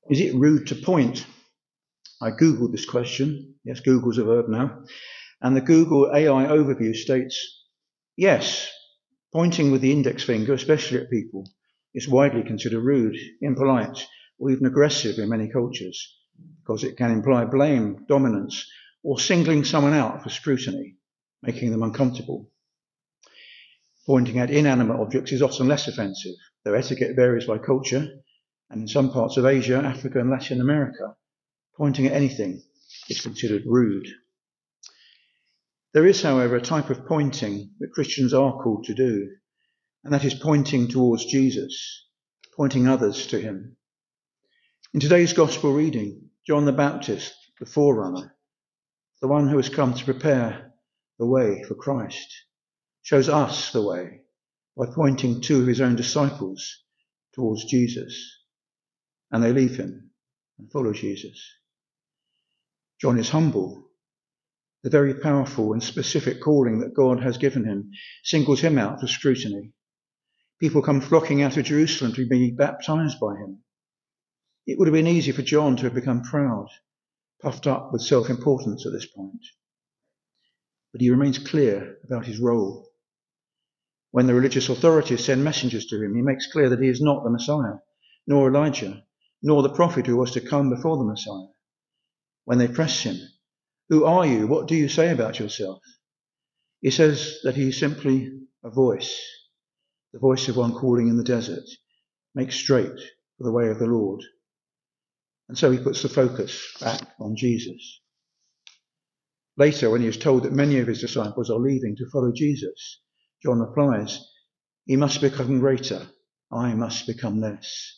Is it rude to point? I googled this question. Yes, Google's a verb now. And the Google AI overview states, yes, pointing with the index finger, especially at people, is widely considered rude, impolite, or even aggressive in many cultures, because it can imply blame, dominance, or singling someone out for scrutiny, making them uncomfortable. Pointing at inanimate objects is often less offensive, though etiquette varies by culture, and in some parts of Asia, Africa, and Latin America, pointing at anything is considered rude. There is, however, a type of pointing that Christians are called to do, and that is pointing towards Jesus, pointing others to him. In today's Gospel reading, John the Baptist, the forerunner, the one who has come to prepare the way for Christ, shows us the way by pointing two of his own disciples towards Jesus, and they leave him and follow Jesus. John is humble. The very powerful and specific calling that God has given him singles him out for scrutiny. People come flocking out of Jerusalem to be baptized by him. It would have been easy for John to have become proud, puffed up with self-importance at this point. But he remains clear about his role. When the religious authorities send messengers to him, he makes clear that he is not the Messiah, nor Elijah, nor the prophet who was to come before the Messiah. When they press him, "Who are you? What do you say about yourself?" he says that he is simply a voice, the voice of one calling in the desert, make straight for the way of the Lord. And so he puts the focus back on Jesus. Later, when he is told that many of his disciples are leaving to follow Jesus, John replies, "He must become greater, I must become less."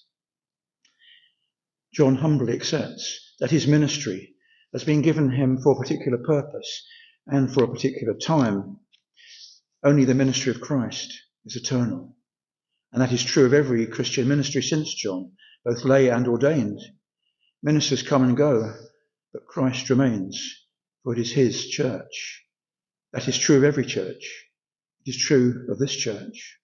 John humbly accepts that his ministry has been given him for a particular purpose and for a particular time. Only the ministry of Christ is eternal. And that is true of every Christian ministry since John, both lay and ordained. Ministers come and go, but Christ remains, for it is his church. That is true of every church. It is true of this church.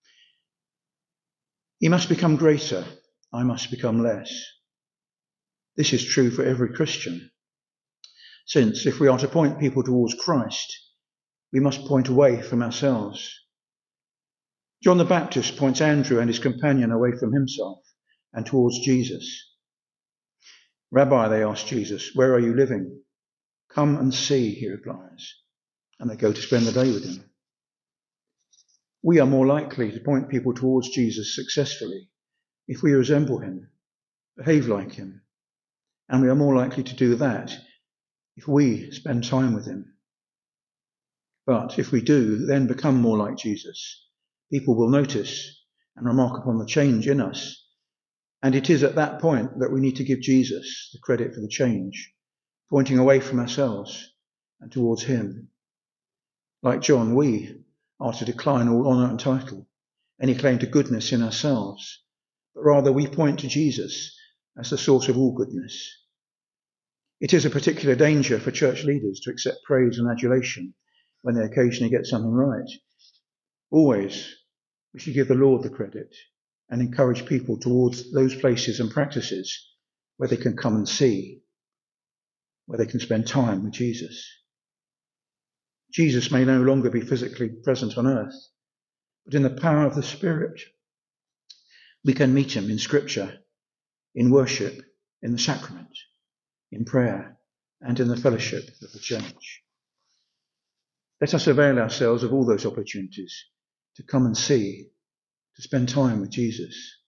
He must become greater, I must become less. This is true for every Christian. Since if we are to point people towards Christ, we must point away from ourselves. John the Baptist points Andrew and his companion away from himself and towards Jesus. "Rabbi," they ask Jesus, "where are you living?" "Come and see," he replies, and they go to spend the day with him. We are more likely to point people towards Jesus successfully if we resemble him, behave like him, and we are more likely to do that if we spend time with him. But if we do then become more like Jesus, people will notice and remark upon the change in us, and it is at that point that we need to give Jesus the credit for the change, pointing away from ourselves and towards him. Like John, we are to decline all honour and title, any claim to goodness in ourselves, but rather we point to Jesus as the source of all goodness. It is a particular danger for church leaders to accept praise and adulation when they occasionally get something right. Always, we should give the Lord the credit and encourage people towards those places and practices where they can come and see, where they can spend time with Jesus. Jesus may no longer be physically present on earth, but in the power of the Spirit, we can meet him in Scripture, in worship, in the sacrament, in prayer, and in the fellowship of the church. Let us avail ourselves of all those opportunities to come and see, to spend time with Jesus.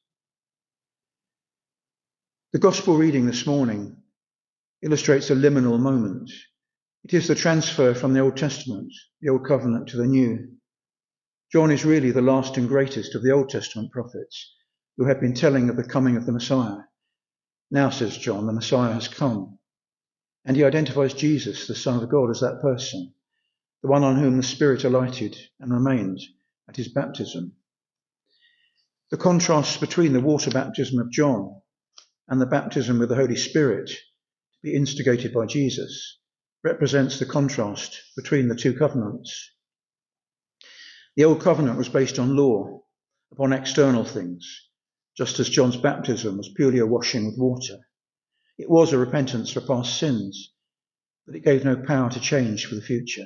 The Gospel reading this morning illustrates a liminal moment. It is the transfer from the Old Testament, the Old Covenant, to the New. John is really the last and greatest of the Old Testament prophets who have been telling of the coming of the Messiah. Now, says John, the Messiah has come. And he identifies Jesus, the Son of God, as that person, the one on whom the Spirit alighted and remained at his baptism. The contrast between the water baptism of John and the baptism with the Holy Spirit, to be instigated by Jesus, represents the contrast between the two covenants. The Old Covenant was based on law, upon external things. just as John's baptism was purely a washing with water. It was a repentance for past sins, but it gave no power to change for the future.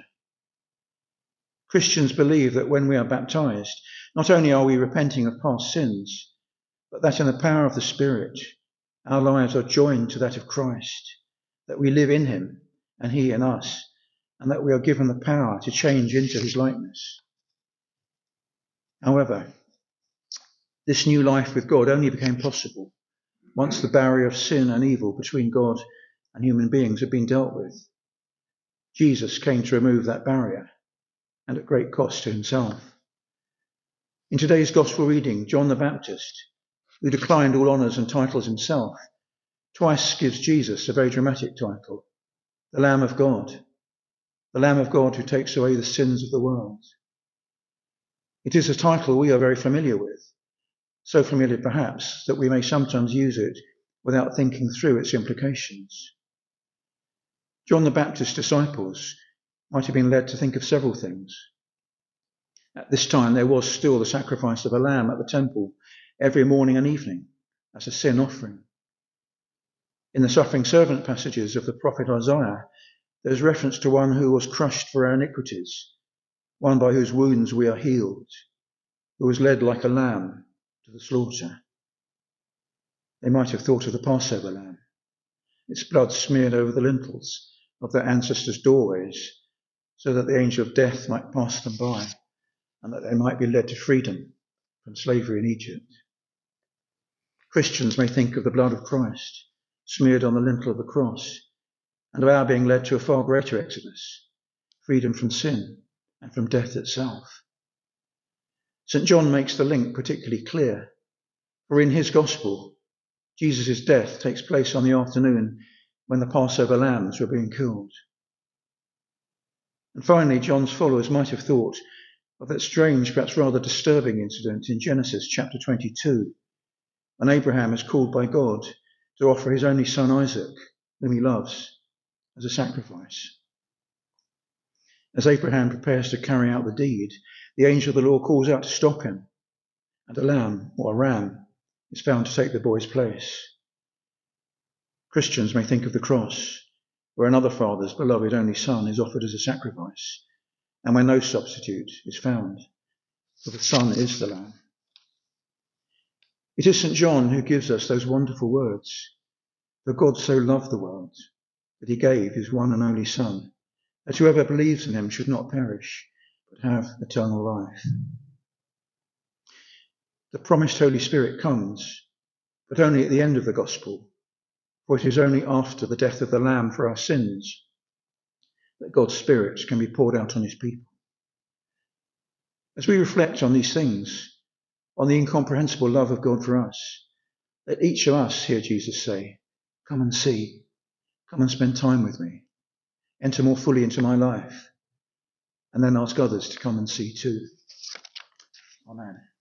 Christians believe that when we are baptized, not only are we repenting of past sins, but that in the power of the Spirit, our lives are joined to that of Christ, that we live in him and he in us, and that we are given the power to change into his likeness. However, this new life with God only became possible once the barrier of sin and evil between God and human beings had been dealt with. Jesus came to remove that barrier, and at great cost to himself. In today's Gospel reading, John the Baptist, who declined all honours and titles himself, twice gives Jesus a very dramatic title, the Lamb of God who takes away the sins of the world. It is a title we are very familiar with, so familiar perhaps that we may sometimes use it without thinking through its implications. John the Baptist's disciples might have been led to think of several things. At this time there was still the sacrifice of a lamb at the temple every morning and evening as a sin offering. In the suffering servant passages of the prophet Isaiah, there is reference to one who was crushed for our iniquities, one by whose wounds we are healed, who was led like a lamb to the slaughter. They might have thought of the Passover lamb, its blood smeared over the lintels of their ancestors' doorways, so that the angel of death might pass them by, and that they might be led to freedom from slavery in Egypt. Christians may think of the blood of Christ smeared on the lintel of the cross, and of our being led to a far greater exodus, freedom from sin and from death itself. St. John makes the link particularly clear, for in his Gospel, Jesus' death takes place on the afternoon when the Passover lambs were being killed. And finally, John's followers might have thought of that strange, perhaps rather disturbing incident in Genesis chapter 22, when Abraham is called by God to offer his only son Isaac, whom he loves, as a sacrifice. As Abraham prepares to carry out the deed, the angel of the Lord calls out to stop him, and a lamb, or a ram, is found to take the boy's place. Christians may think of the cross, where another father's beloved only son is offered as a sacrifice, and where no substitute is found, for the Son is the Lamb. It is St. John who gives us those wonderful words, "For God so loved the world, that he gave his one and only Son, that whoever believes in him should not perish, but have eternal life." The promised Holy Spirit comes, but only at the end of the Gospel, for it is only after the death of the Lamb for our sins that God's Spirit can be poured out on his people. As we reflect on these things, on the incomprehensible love of God for us, let each of us hear Jesus say, "Come and see, come and spend time with me, enter more fully into my life," and then ask others to come and see too. Amen.